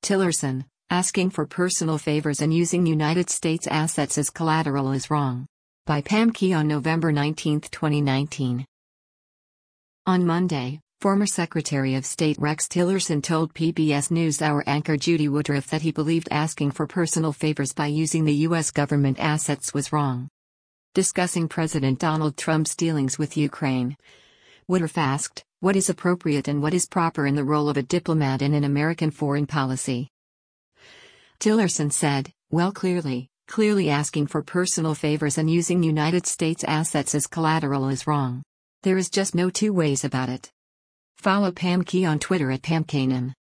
Tillerson, asking for personal favors and using United States assets as collateral is wrong. By Pam Key on November 19, 2019. On Monday, former Secretary of State Rex Tillerson told PBS NewsHour anchor Judy Woodruff that he believed asking for personal favors by using the U.S. government assets was wrong. Discussing President Donald Trump's dealings with Ukraine, Woodruff asked, "What is appropriate and what is proper in the role of a diplomat in an American foreign policy?" Tillerson said, "Well, clearly asking for personal favors and using United States assets as collateral is wrong. There is just no two ways about it." Follow Pam Key on Twitter at PamKanan.